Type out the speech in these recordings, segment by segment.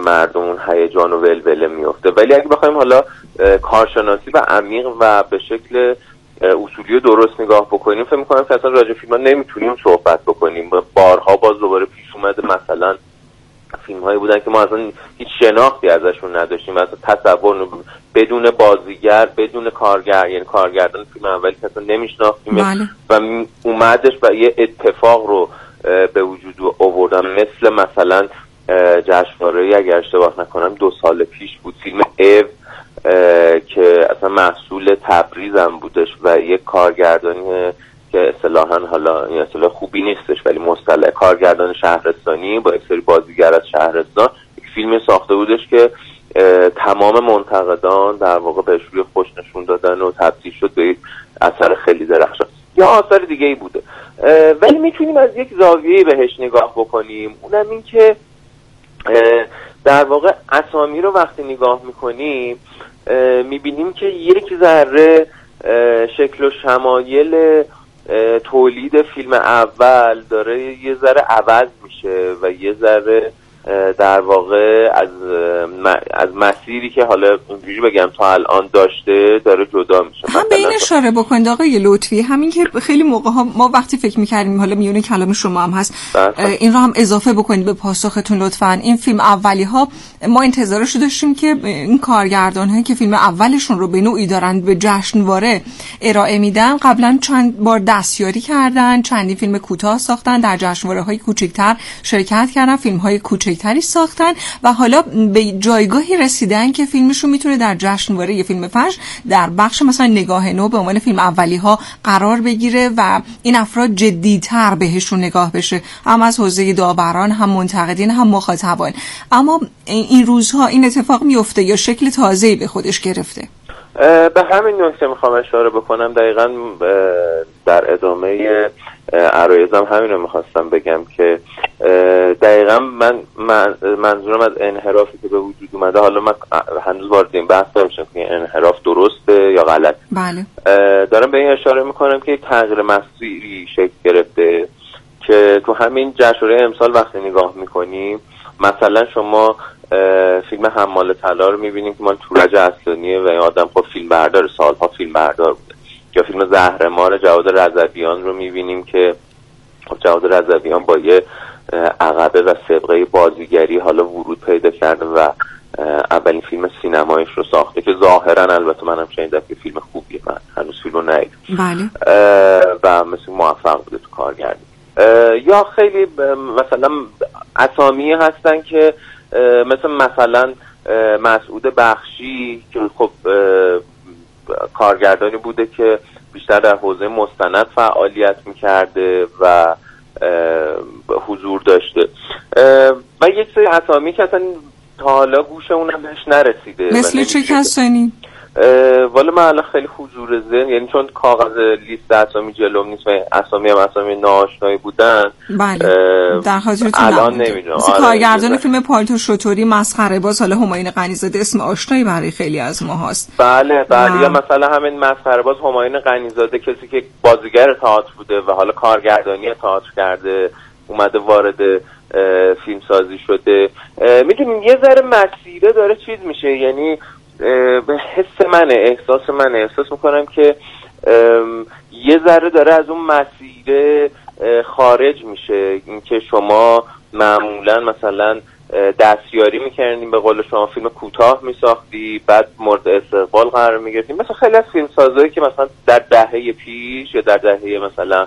مردم اون هیجان و ولوله میفته. ولی اگه بخوایم حالا کارشناسی و عمیق و به شکل اصولی درست نگاه بکنیم، فکر می‌کنم که اصلا راجع فیلم‌ها نمیتونیم صحبت بکنیم. بارها باز دوباره پیش اومده مثلا فیلم‌هایی بودن که ما اصلا هیچ شناختی ازشون نداشتیم، اصلا تصور بدون بازیگر، بدون کارگر، یعنی کارگردان فیلم اولی که اصلا نمیشناختیم و اومدش و یه اتفاق رو به وجود آوردن. مثلا جشنواره اگر اشتباه نکنم 2 سال پیش بود، فیلم او که اصلا محصول تبریز هم بودش و یک کارگردانی که اصطلاحاً حالا این اصطلاح خوبی نیستش ولی مصطلح کارگردان شهرستانی با یک سری بازیگر از شهرستان یک فیلم ساخته بودش که تمام منتقدان در واقع بهش روی خوش نشون دادن و تبدیل شد به یک اثر خیلی درخشان. یا آثار دیگه ای بوده، ولی میتونیم از یک زاویه‌ای بهش نگاه بکنیم، اونم این که در واقع اسامی رو وقتی نگاه میکنیم میبینیم که یک ذره شکل و شمایل تولید فیلم اول داره یه ذره عوض میشه و یه ذره در واقع از مسیری که حالا اینجوری بگم تا الان داشته داره جدا میشه. هم به این اشاره بکنید آقای لطفی، همین که خیلی موقع ها ما وقتی فکر میکردیم، حالا میونه کلام شما هم هست، این رو هم اضافه بکنید به پاسختون لطفاً. این فیلم اولی ها ما انتظارش داشتیم که این کارگردان هایی که فیلم اولشون رو به نوعی دارن به جشنواره ارائه میدن قبلا چند بار دستیاری کردن، چندین فیلم کوتاه ساختن، در جشنواره های کوچکتر شرکت کردن، فیلم های کوچکتری ساختن و حالا به جایگاهی رسیدن که فیلمشون میتونه در جشنواره یه فیلم فجر در بخش مثلا نگاه نو به عنوان فیلم اولی ها قرار بگیره و این افراد جدی‌تر بهشون نگاه بشه، هم از حوزه داوران، هم منتقدین، هم مخاطبان. اما این روزها این اتفاق میفته یا شکل تازه‌ای به خودش گرفته؟ به همین نکته میخوام اشاره بکنم. دقیقاً در ادامه عرایزم همین رو میخواستم بگم که دقیقاً منظورم از انحرافی که به وجود اومده، حالا من هنوز وارد این بحث نمیشم که انحراف درسته یا غلط. بله. دارم به این اشاره میکنم که تغییر مسیری شکل گرفته که تو همین جشنواره امسال وقتی نگاه میکنیم، مثلا شما فیلم حمال طلا رو میبینیم که مال تورج اصلانیه و این آدم خب فیلم بردار، سالها فیلم بردار بوده. یا فیلم زهرمار جواد رضویان رو میبینیم که جواد رضویان با یه عقبه و سابقه بازیگری حالا ورود پیدا کرده و اولین فیلم سینمایش رو ساخته که ظاهرا البته منم شنیدم که فیلم خوبیه، من هنوز فیلم رو ندیدم. بله. و مثل موفق بوده تو کارگردانی. یا خیلی مثلا اسامی هستن که مثلا مسعود بخشی که خب کارگردانی بوده که بیشتر در حوزه مستند فعالیت میکرده و حضور داشته و یک سری اسامی که اصلا تا حالا گوش اونم بهش نرسیده. مثل چه کسانی؟ والا من الان خیلی حضور ذهن، یعنی چون کاغذ لیست اسامی جلوم نیست و اسامی هم اسامی ناآشنایی بودن. بله. در خاطرتون الان نمیدونم. مثل کارگردان فیلم پالتو شتوری مسخره باز، حالا همایون غنی‌زاده اسم آشنایی برای خیلی از ما هست. بله. یا مثلا همین مسخره باز همایون غنی‌زاده، کسی که بازیگر تئاتر بوده و حالا کارگردانی تئاتر کرده اومده وارد فیلم سازی شده. میدونیم یه ذره مسیره داره چیز میشه، یعنی به احساس میکنم که یه ذره داره از اون مسیر خارج میشه. اینکه شما معمولا مثلا دستیاری میکردیم، به قول شما فیلم کوتاه میساختی بعد مورد استقبال قرار میگرفتیم، مثلا خیلی از فیلم سازایی که مثلا در دهه پیش یا در دهه مثلا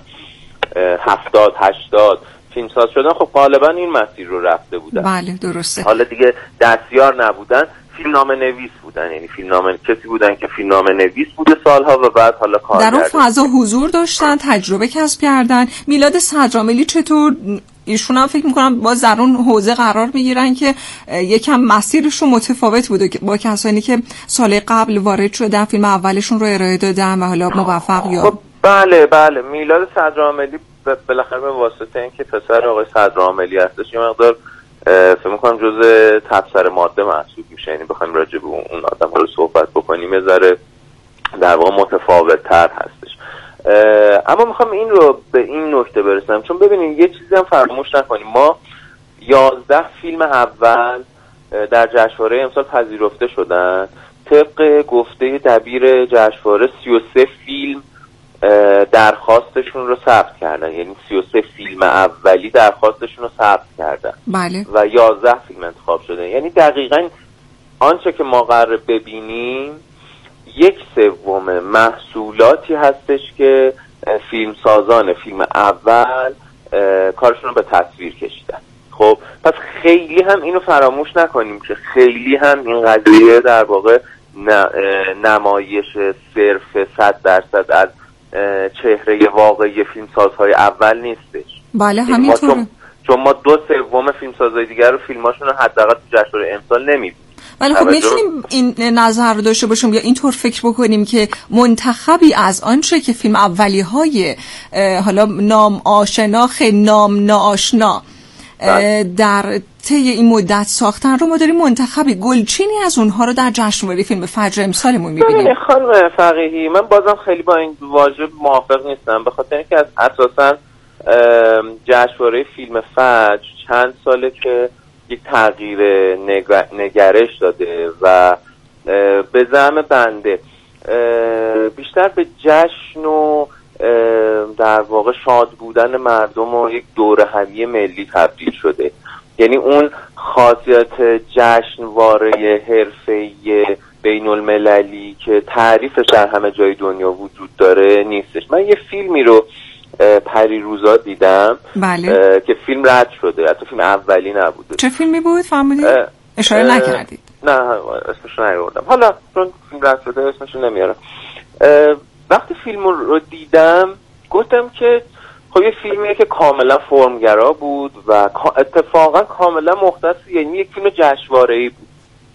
70-80 فیلم ساز شدن، خب غالبا این مسیر رو رفته بودن. بله درسته. حالا دیگه دستیار نبودن، فیلمنامه نویس بودن، یعنی کسی بودن که فیلمنامه نویس بوده سالها و بعد حالا کارگردان در اون فضا حضور داشتن، تجربه کسب کردن. میلاد صدراملی چطور؟ ایشون هم فکر میکنم باز در اون حوزه قرار میگیرن که یکم مسیرشون متفاوت بوده با کسانی که سال قبل وارد شدن فیلم اولشون رو ارائه دادن و حالا موفق یا بله. میلاد صدراملی بالاخره به واسطه اینکه پسر آقای صدراملی هستش یه مقدار فکر می‌کنم جزء تبصره ماده محسوب میشه، یعنی بخوایم راجع به اون آدم رو صحبت بکنیم یه ذره در واقع متفاوت‌تر هستش. اما میخوام این رو به این نکته برسم، چون ببینید یه چیزی هم فراموش نکنیم، ما 11 فیلم اول در جشنواره امسال پذیرفته شدن. طبق گفته دبیر جشنواره 33 فیلم درخواستشون رو ثبت کردن، یعنی 33 فیلم اولی درخواستشون رو ثبت کردن. بله. و 11 فیلم انتخاب شده. یعنی دقیقاً آنچه که ما قراره ببینیم 1/3 محصولاتی هستش که فیلمسازان فیلم اول کارشون رو به تصویر کشیدن. خب پس خیلی هم اینو فراموش نکنیم که خیلی هم این قضیه در واقع نمایش صرف 100% از چهره واقعی فیلمسازهای اول نیستش. بله همینطوره. چون ما 2/3 فیلمسازهای دیگر رو فیلماشون رو حداقل تو جشنواره امسال نمی‌بینیم. ولی خب میتونیم این نظر رو داشته باشیم یا اینطور فکر بکنیم که منتخبی از آنچه که فیلم اولی‌های حالا نام آشنا خیلی نام ناآشنا در طی این مدت ساختن رو ما داریم منتخبی گلچینی از اونها رو در جشنواره فیلم فجر امسالمون می‌بینیم. خانم فقیهی من بازم خیلی با این واژه موافق نیستم، به خاطر اینکه از اساساً جشنواره فیلم فجر چند ساله که یک تغییر نگرش داده و به زعم بنده بیشتر به جشن و در واقع شاد بودن مردم و یک دوره همی ملی تبدیل شده. یعنی اون خاصیت جشنواره حرفه‌ای بین المللی که تعریفش در همه جای دنیا وجود داره نیستش. من یه فیلمی رو پریروزا دیدم. بله. که فیلم رد شده، حتی فیلم اولی نبوده. چه فیلمی بود فهمیدید؟ اشاره نکردید. نه اسمش رو نیاوردم، حالا چون فیلم رد شده اسمش رو نمیارم. وقتی فیلم رو دیدم گفتم که خب یه فیلمیه که کاملا فرمگرا بود و اتفاقا کاملا مختص، یعنی یک فیلم جشنواره‌ای بود.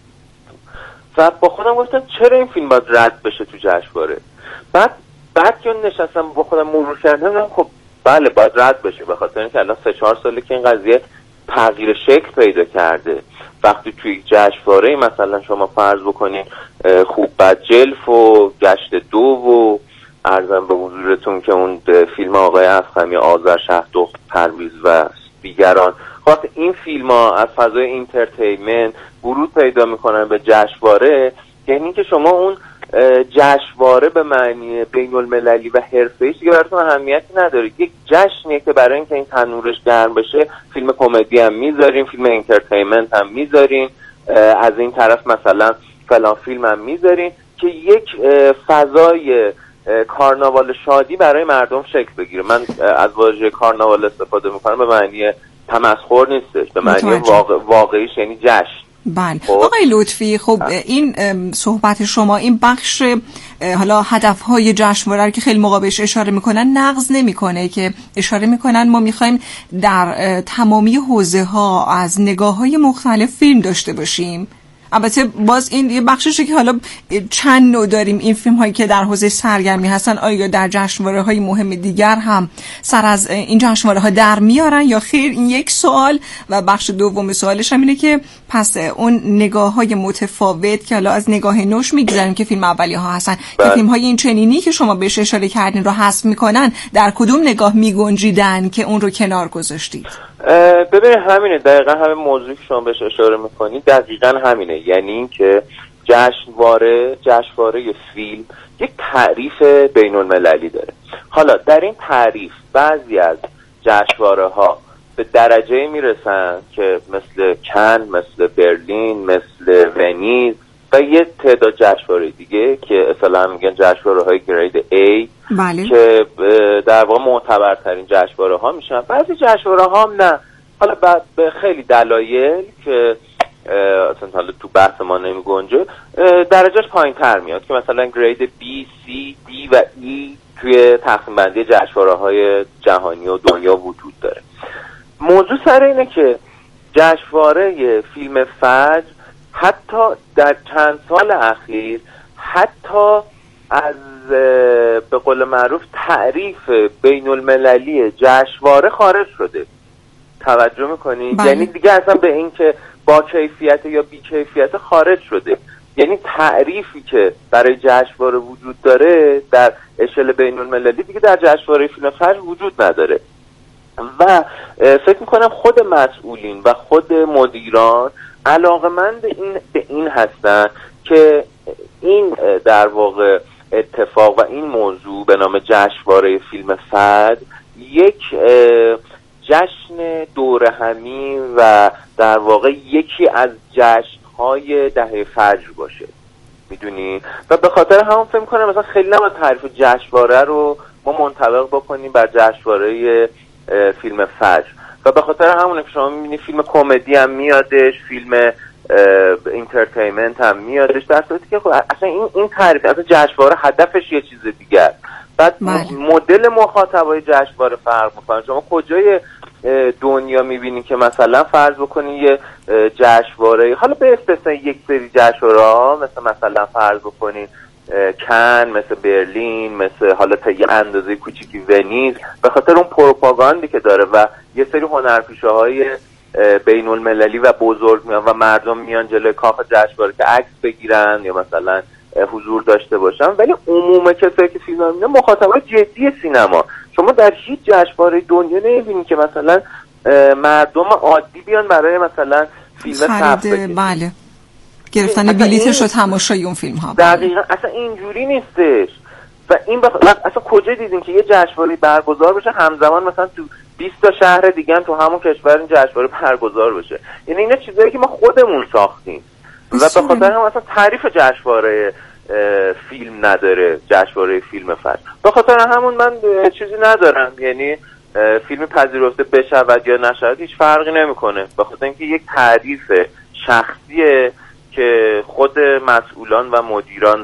و با خودم گفتم چرا این فیلم باید رد بشه تو جشنواره؟ بعد که نشستم با خودم مرور کردم خب بله باید رد بشه، به خاطر اینکه الان 3-4 ساله که این قضیه تغییر شکل پیدا کرده. وقتی توی جشنواره مثلا شما فرض بکنین خوب بد جلف و گشت دو و عرضم به حضورتون که اون فیلم آقای افخمی آذر شهدخت پرویز و دیگران، خاطر این فیلم ها از فضای اینترتینمنت ورود پیدا میکنن به جشنواره، یعنی که شما اون جشنواره به معنی بین المللی و حرفه‌ای دیگه براتون اهمیتی نداره. یک جشنیه که برای اینکه این تنورش گرم بشه فیلم کمدی هم میذاریم، فیلم اینترتینمنت هم میذاریم، از این طرف مثلا فلان فیلم هم میذاریم که یک فضای کارناوال شادی برای مردم شکل بگیره. من از واژه کارناوال استفاده میکنم به معنی تمسخر نیستش، به معنی واقعیش یعنی جشن. بله آقای لطفی، خب این صحبت شما این بخش حالا هدفهای جشنواره که خیلی موقع بهش اشاره میکنن نقض نمیکنه، که اشاره میکنن ما میخوایم در تمامی حوزه ها از نگاه های مختلف فیلم داشته باشیم. البته باز این یه بخششه که حالا چند نوع داریم این فیلم هایی که در حوزه سرگرمی هستن، آیا در جشنواره های مهم دیگر هم سر از این جشنواره ها در میارن یا خیر؟ این یک سوال. و بخش دوم سوالش هم اینه که پس اون نگاه های متفاوت که حالا از نگاه نوش میگذاریم که فیلم اولی ها هستن که فیلم های این چنینی که شما بهش اشاره کردین رو حذف میکنن، در کدوم نگاه میگنجیدن که اون رو کنار گذاشتید؟ ببینید همینه، دقیقا همین موضوعی که شما بهش اشاره میکنید دقیقا همینه. یعنی این که جشنواره فیلم یک تعریف بین المللی داره. حالا در این تعریف بعضی از جشنواره ها به درجه میرسن که مثل کن، مثل برلین، مثل ونیز و یه تعداد جشنواره دیگه که اصلا میگن جشنواره های گرید A. بله. که در واقع معتبرترین جشنواره ها میشن. بعضی جشنواره ها هم نه، حالا بعد به خیلی دلایل که اصلا حالا تو بحث ما نمی گنجه درجهش پایین تر میاد که مثلا گرید B, C, D و E توی تقسیم بندی جشنواره های جهانی و دنیا وجود داره. موضوع سر اینه که جشنواره فیلم فجر حتی در چند سال اخیر حتی از به قول معروف تعریف بین المللی جشنواره خارج شده. توجه میکنید؟ بله. یعنی دیگه اصلا به این که با کیفیت یا بی کیفیت خارج شده. یعنی تعریفی که برای جشنواره وجود داره در اشل بین المللی دیگه در جشنواره فیلم فجر وجود نداره. و فکر میکنم خود مسئولین و خود مدیران علاقه‌مند به این هستن که این در واقع اتفاق و این موضوع به نام جشنواره فیلم فجر یک جشن دور همی و در واقع یکی از جشن‌های دهه فجر باشه، میدونی؟ و به خاطر همون فکر می‌کنم مثلا خیلی نباید تعریف جشنواره رو ما منطبق بکنیم بر جشنواره فیلم فجر و به خاطر همونه که شما می‌بینید فیلم کمدی هم میادش، فیلم اینترتینمنت هم میادش، در صورتی که خب اصلا این تعریف اصلا جشنواره هدفش یه چیز دیگه است. بعد مدل مخاطبای جشنواره فرق می‌کنه. شما کجای دنیا می‌بینید که مثلا فرض بکنید یه جشنواره، حالا به استثنای یک سری جشنواره‌ها مثلا فرض بکنید کن، مثل برلین، مثل حالا تا یه اندازه کوچیکی ونیز، به خاطر اون پروپاگاندی که داره و یه سری هنرپیشه‌های بین المللی و بزرگ میان و مردم میان جلوی کاخ جشنواره که عکس بگیرن یا مثلا حضور داشته باشن، ولی عموم کسایی که فیلم میبینن مخاطبای جدی سینما. شما در هیچ جشنواره دنیا نمیبینید که مثلا مردم عادی بیان برای مثلا فیلم صف بکشن. بله، گرفتن بلیتش و تماشای اون فیلم ها. دقیقاً اصلا اینجوری نیستش. و این اصلا کجا دیدین که یه جشنواره برگزار بشه همزمان مثلا تو 20 تا شهر دیگه هم تو همون کشور این جشنواره برگزار بشه؟ یعنی اینا چیزایی که ما خودمون ساختیم و به خاطر هم مثلا تعریف جشنواره فیلم نداره، جشنواره فیلم فجر. به خاطر همون من چیزی ندارم، یعنی فیلم پذیرفته بشود یا نشود هیچ فرقی نمیکنه، به خاطر اینکه یک تعریف شخصیه که خود مسئولان و مدیران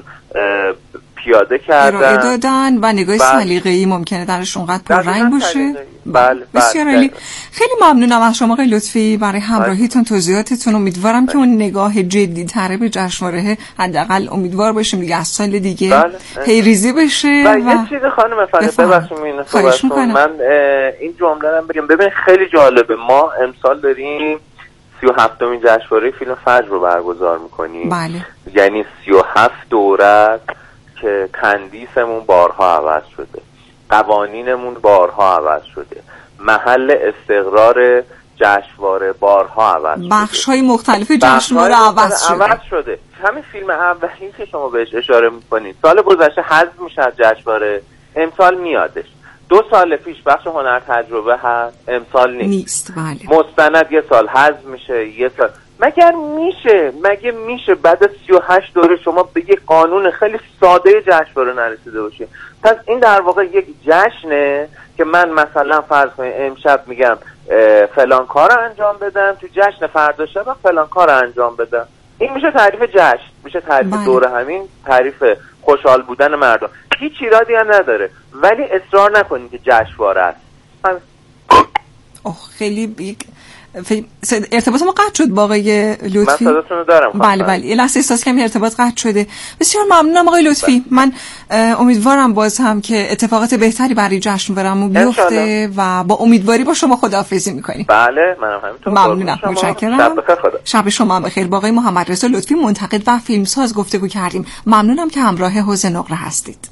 پیاده کردن دادن و نگاه سلیقه‌ای ممکنه درش اونقدر پررنگ باشه. بله بسیار عالی. خیلی ممنونم از شما آقای لطفی برای همراهیتون، توضیحاتتون. امیدوارم که اون نگاه جدی تره به جشنواره حداقل امیدوار باشیم دیگه از سال دیگه پیریزی بشه. و یه چیز خانم فضل ببخشید من این جمله رو بگم، ببین خیلی جالبه، ما امسال داریم 37مین جشنواره فیلم فجر رو برگزار میکنیم. بله. یعنی 37 دوره که تندیسمون بارها عوض شده، قوانینمون بارها عوض شده، محل استقرار جشنواره بارها عوض شده، بخش‌های مختلف جشنواره عوض شده. همین فیلم اولی که شما بهش اشاره میکنید سال گذشته حذف میشه از جشنواره، امسال میادش. 2 سال پیش بخش هنر تجربه هست، امسال نیست. بله. مستند یه سال حذف میشه، یه سال مگه میشه بعد از 38 دوره شما به یک قانون خیلی ساده جشنواره نرسیده باشید؟ پس این در واقع یک جشنه که من مثلا فرض کنید امشب میگم فلان کار انجام بدم، تو جشن فردا شب فلان کار انجام بدم. این میشه تعریف جشن، میشه تعریف دوره همین، تعریف خوشحال بودن مردم. هیچ ایرادی هم نداره، ولی اصرار نکنید که جشنواره است. خیلی ارتباط ما قطع شد با آقای لطفی. من صداتون رو دارم. بله یه لحظه احساس کردم ارتباط قطع شده. بسیار ممنونم آقای لطفی. من امیدوارم باز هم که اتفاقات بهتری برای جشنواره‌مون بیفته و با امیدواری با شما خداحافظی می‌کنیم. بله منم همینطور. ممنونم، متشکرم. شب بخیر. خدا. شب شما هم بخیر. با آقای محمد رضا لطفی منتقد و فیلمساز گفتگو کردیم. ممنونم که همراه حوض نقره هستید.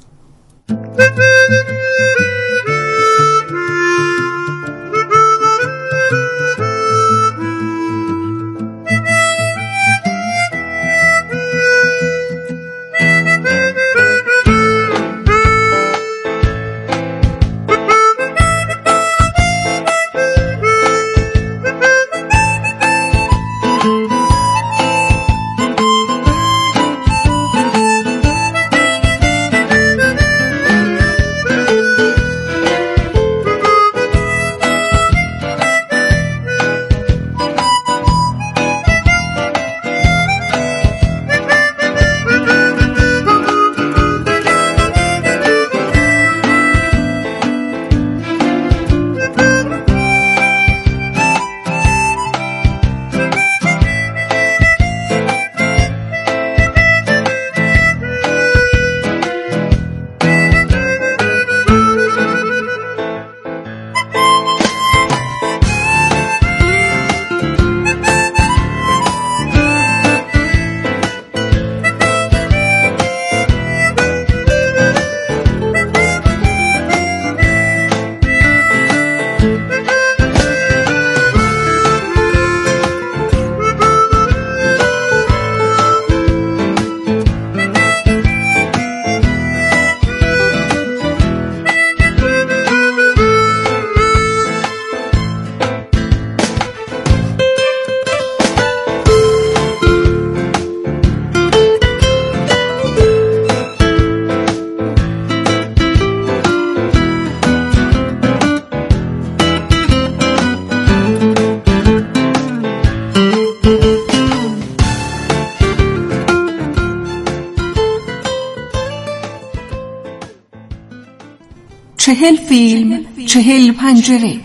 40 فیلم 40 پنجره.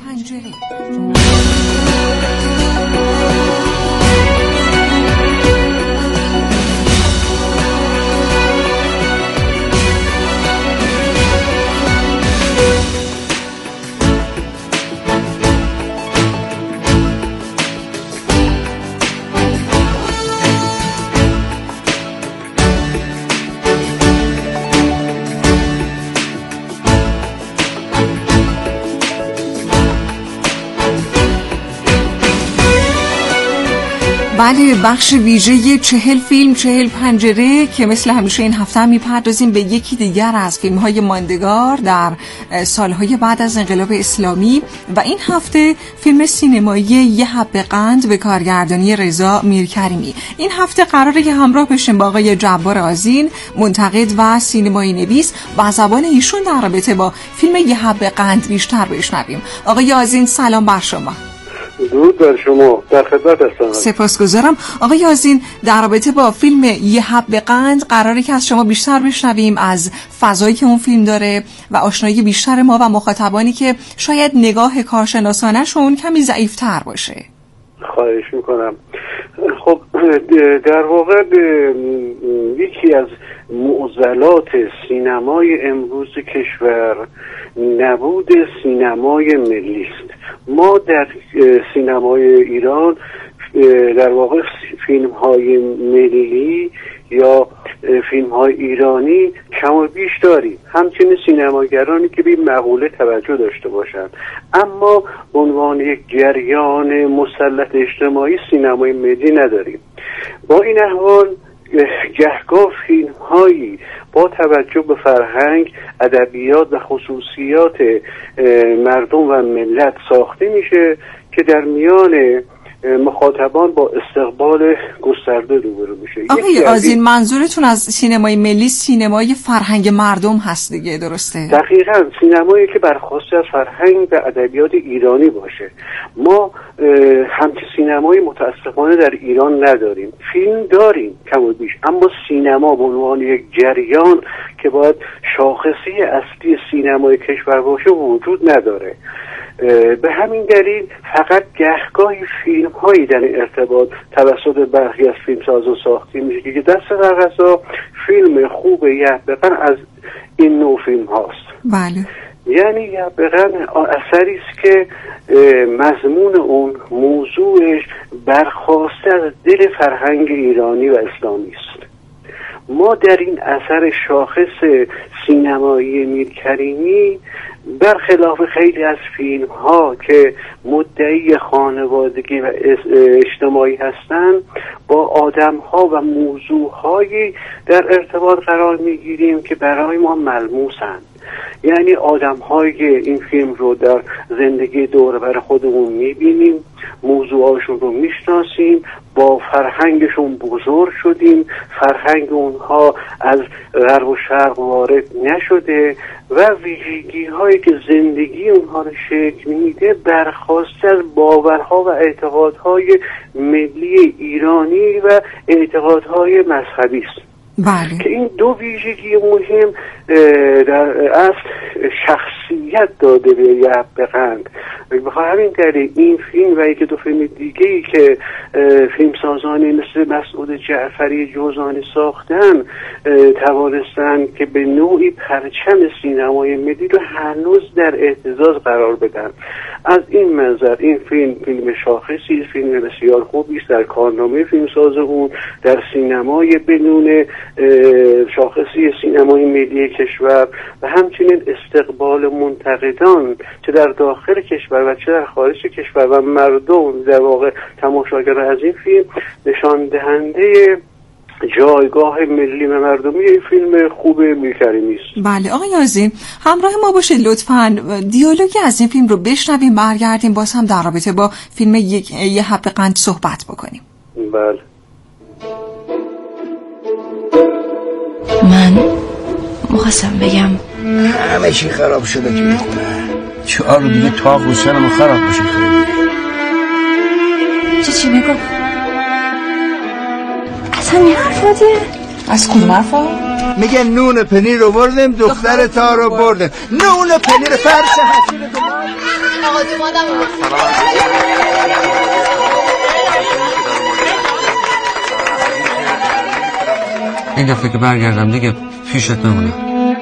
بله، بخش ویژه 40 فیلم 40 پنجره که مثل همیشه این هفته هم میپردازیم به یکی دیگر از فیلم‌های ماندگار در سالهای بعد از انقلاب اسلامی و این هفته فیلم سینمایی یه حبه قند به کارگردانی رضا میرکریمی. این هفته قراره که همراه بشیم با آقای جبار آذین، منتقد و سینمایی نویس، و زبان ایشون در رابطه با فیلم یه حبه قند بیشتر بشنویم. آقای آذین سلام بر شما. درود بر شما، در خدمت هستم. سپاسگزارم. آقای آذین، در رابطه با فیلم یه حبه قند قراره که از شما بیشتر بشنویم، از فضایی که اون فیلم داره و آشنایی بیشتر ما و مخاطبانی که شاید نگاه کارشناسانه‌شون کمی ضعیف‌تر باشه. خواهش میکنم. خب در واقع یکی از معضلات سینمای امروز کشور نبود سینمای ملی است. ما در سینمای ایران در واقع فیلم های ملی یا فیلم های ایرانی کم و بیش داریم، همچنین سینماگرانی که به این مقوله توجه داشته باشند، اما به عنوان یک جریان مسلط اجتماعی سینمای ملی نداریم. با این احوال گهگاه فیلم هایی با توجه به فرهنگ، ادبیات و خصوصیات مردم و ملت ساخته میشه که در میان مخاطبان با استقبال گسترده روبرو میشه. آقای آذین، منظورتون از سینمای ملی سینمای فرهنگ مردم هست دیگه، درسته؟ دقیقاً، سینمایی که برخواسته از فرهنگ و ادبیات ایرانی باشه. ما همچین سینمایی متاسفانه در ایران نداریم. فیلم داریم کم و بیش، اما سینما به عنوان یک جریان که باید شاخصه اصلی سینمای کشور باشه وجود نداره. به همین دلیل فقط گهگاهی فیلم هایی در این ارتباط توسط برخی از فیلمسازان ساخته میشه که دست برقصا فیلم خوب یه حبه قند از این نوع فیلم هاست. بله. یعنی یه حبه قند اثری است که مضمون اون موضوعش برخواسته از دل فرهنگ ایرانی و اسلامی است. ما در این اثر شاخص سینمایی میرکریمی برخلاف خیلی از فیلم ها که مدعی خانوادگی و اجتماعی هستند، با آدم ها و موضوع هایی در ارتباط قرار میگیریم که برای ما ملموسند. یعنی آدم هایی این فیلم رو در زندگی دور بر خودمون میبینیم، موضوعاشون رو میشناسیم، با فرهنگشون بزرگ شدیم، فرهنگ اونها از غرب و شرق وارد نشده و ویژگی هایی که زندگی اونها رو شکل میده برخواسته از باورها و اعتقادهای ملی ایرانی و اعتقادهای مذهبی است. بله. که این دو ویژگی مهم در اصل شخصیت داده به یه حبه قند. بخاطر همین دلیل این فیلم و یک دو فیلم دیگه‌ای که فیلمسازانی مثل مسعود جعفری جوزانی ساختن توانستن که به نوعی پرچم سینمای ملی رو هنوز در اهتزاز قرار بدن. از این منظر این فیلم شاخصی، فیلم بسیار خوبی است در کارنامه فیلمساز اون، در سینمای بدون شاخصی سینمای ملی کشور و همچنین استقبال منتقدان چه در داخل کشور و چه در خارج کشور و مردم در واقع تماشاگران از این فیلم نشان دهنده جایگاه ملی و مردمی این فیلم خوب میرکریمی است. بله آقای آذین، همراه ما باشید لطفاً، دیالوگی از این فیلم رو بشنویم، برگردیم باز هم در رابطه با فیلم یه حبه قند صحبت بکنیم. بله. من مخواستم بگم همه چی خراب شده که میخونه 4 دیگه تاق و سرمو خراب بشه. چی میگم؟ اصلا این حرفاتیه؟ از کدوم حرفا؟ میگه نون پنیر رو بردم دختر تا رو بردم. نون پنیر فرش حسیر آقا جون آدم این دفعه که برگردم دیگه پیشت نمونم.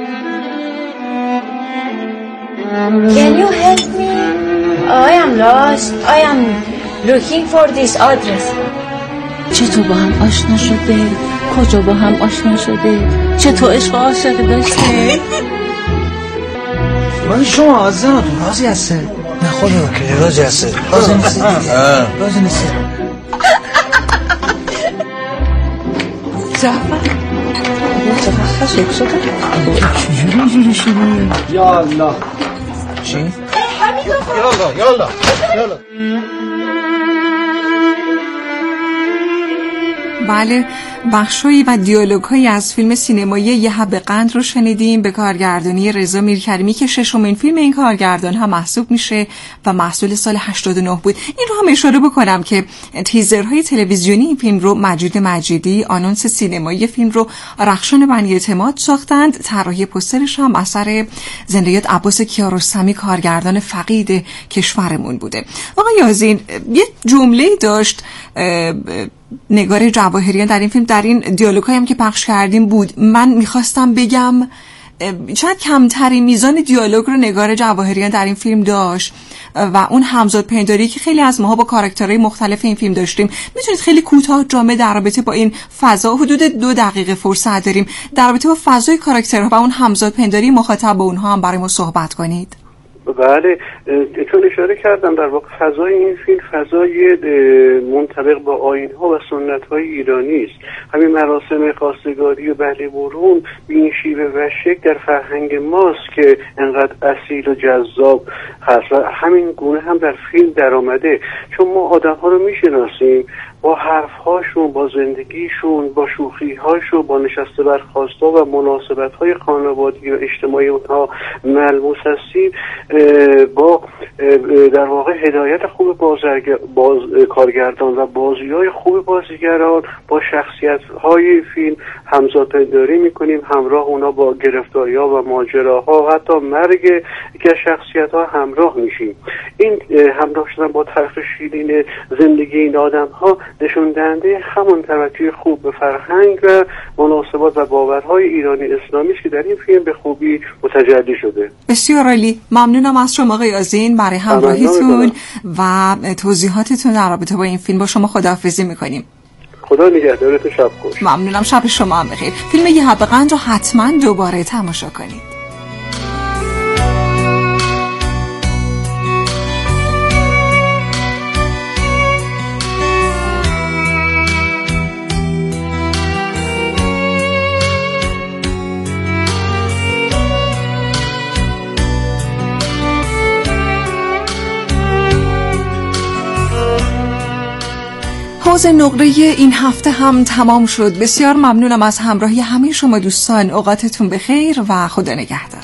Can you help me? I am lost. I am looking for this address. چطور با هم آشنا شده؟ کجا با هم آشنا شده؟ چطور عشق عاشق داشته؟ من شما آزادتون راضی هسته؟ نه خودم که راضی هسته. راضی نیسته؟ راضی نیسته؟ زفر چقدر خشک شده؟ چجوری اینجوری شده؟ یا الله. چی؟ یالا بله، بخشایی و دیالوگ‌هایی از فیلم سینمایی یه حب قند رو شنیدیم به کارگردانی رضا میرکریمی که ششمین فیلم این کارگردان هم محسوب میشه و محصول سال 89 بود. این رو هم اشاره بکنم که تیزرهای تلویزیونی این فیلم رو مجید مجیدی، آنونس سینمایی فیلم رو رخشان بنی اعتماد ساختند. طراحی پوسترش هم اثر زنده‌یاد عباس کیارستمی کارگردان فقید کشورمون بوده. آقا یاسین یه جمله‌ای داشت نگار جواهریان در این فیلم، در این دیالوگایی هم که پخش کردیم بود. من میخواستم بگم شاید کمترین میزان دیالوگ رو نگار جواهریان در این فیلم داشت و اون همزاد پنداری که خیلی از ماها با کاراکترهای مختلف این فیلم داشتیم. میتونید خیلی کوتاه جامع در رابطه با این فضا، حدود 2 دقیقه فرصت داریم، در رابطه با فضای کاراکترها و اون همزاد پنداری مخاطب با اونها هم برای ما صحبت کنید؟ بله، چون اشاره کردم در واقع فضای این فیلم فضای منطبق با آیین‌ها و سنت‌های ایرانی است. همین مراسم خواستگاری و بهله برون به این شیوه و شکل در فرهنگ ماست که انقدر اصیل و جذاب هست و همین گونه هم در فیلم در آمده. چون ما آدم‌ها رو می‌شناسیم با حرف‌هاشون، با زندگیشون، با شوخی‌هاشون، با نشسته برخاسته و مناسبت‌های خانوادگی و اجتماعی اونها ملموس هستیم. با در واقع هدایت خوب کارگردان و بازی‌های خوب بازیگران با شخصیت‌های فیلم همزادپنداری می‌کنیم، همراه اونا با گرفتاری‌ها و ماجراها و حتی مرگ که شخصیت‌ها همراه میشیم. این همراه شدن با طرف شیرین زندگی این آدم‌ها نشون دهنده همون توجه خوب به فرهنگ و مناسبات و باورهای ایرانی اسلامی است که در این فیلم به خوبی متجلی شده. بسیار عالی، ممنونم از شما آقای یاسین برای همراهیتون و توضیحاتتون در رابطه با این فیلم. با شما خداحافظی میکنیم. خدا نگهدارتون، شب خوش. ممنونم، شب شما هم بخیر. فیلم یه حب قند رو حتما دوباره تماشا کنید. حوض نقره این هفته هم تمام شد. بسیار ممنونم از همراهی همه شما دوستان. اوقاتتون بخیر و خدا نگهدار.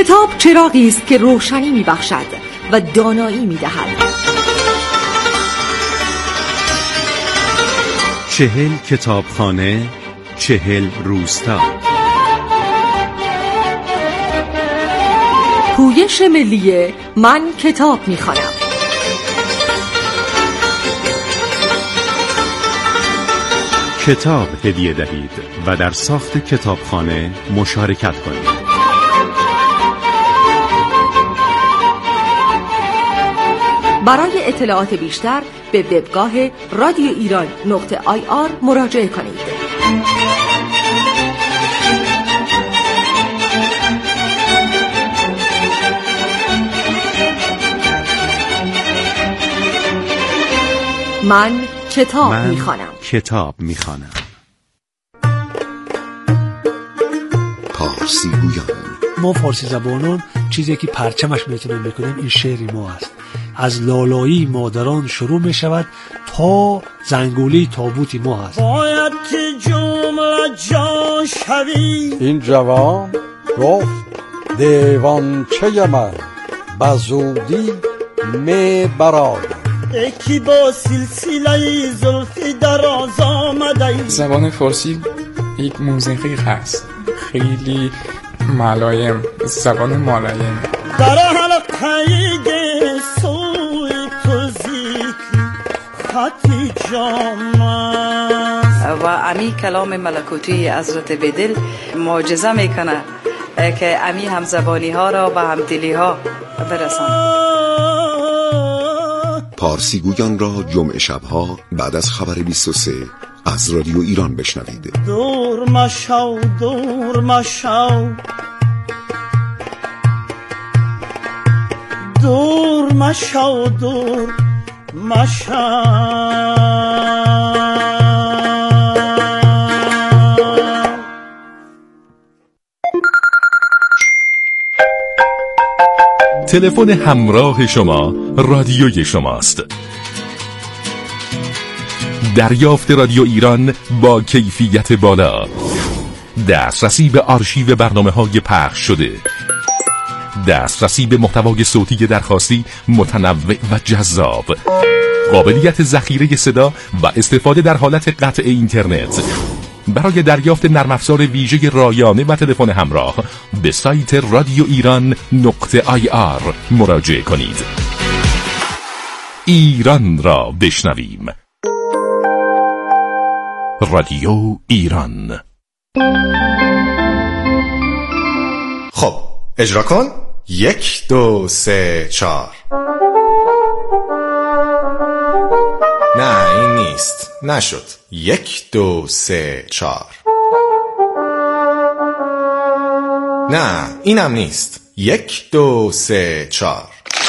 کتاب چراغی است که روشنی می‌بخشد و دانایی می‌دهد. 40 کتابخانه، 40 روستا. پویش ملی من کتاب می‌خوانم. کتاب هدیه دهید و در ساخت کتابخانه مشارکت کنید. برای اطلاعات بیشتر به وبگاه radioiran.ir مراجعه کنید. من کتاب میخوانم. کتاب میخوانم. پارسی گویان. ما فارسی زبانان چیزی که پرچمش میتونیم بکنیم این شعری ما است. از لالایی مادران شروع می شود تا زنگولی تابوتی ما هست. باید که جمله جا شوی. این جوان گفت دیوانچه من بزودی می براید. یکی با سلسله زلفی دراز آمده. زبان فارسی یک موسیقی هست خیلی ملایم، زبان ملایم. در حلقه سوی تو ذکر خطی جامعه و امی کلام ملکوتی حضرت بدل معجزه میکنه که امی همزبانی ها را به همدلی ها برساند. پارسی گویان را جمعه شبها بعد از خبر 23 از رادیو ایران بشنوید. دور مشو دور مشو دور مشو دور مشو. تلفن همراه شما رادیوی شماست. دریافت رادیو ایران با کیفیت بالا، دسترسی به آرشیو برنامه‌های پخش شده، دسترسی به محتوای صوتی درخواستی متنوع و جذاب، قابلیت ذخیره صدا و استفاده در حالت قطع اینترنت. برای دریافت نرم افزار ویژه رایانه و تلفن همراه به سایت radioiran.ir مراجعه کنید. ایران را بشنویم. رادیو ایران. خب اجرا کن. 1 2 3 4. نه این نیست، نشد. 1 2 3 4. نه اینم نیست. 1 2 3 4.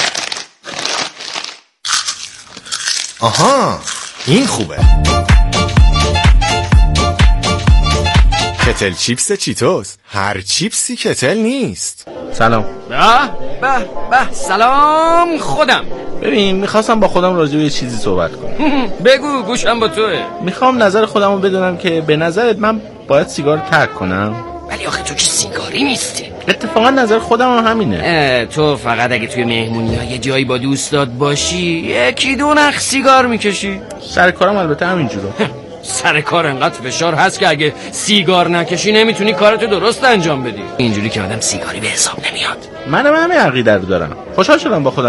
آها این خوبه. کتل چیپس چیتوس. هر چیپسی کتل نیست. سلام. به سلام. خودم. ببین میخواستم با خودم راجع به یه چیزی صحبت کنم. بگو گوشم با توه. میخوام نظر خودمو بدونم که به نظرت من باید سیگار ترک کنم؟ ولی آخه تو که سیگاری نیستی. اتفاقا نظر خودم هم همینه. تو فقط اگه توی مهمونی ها یه جایی با دوستات باشی 1 2 نخ سیگار میکشی. سر کارم البته همینجوره. سر کار انقدر فشار هست که اگه سیگار نکشی نمیتونی کارتو درست انجام بدی. اینجوری که آدم سیگاری به حساب نمیاد. منم همین عقیده رو دارم. خوشحال شدم با خودم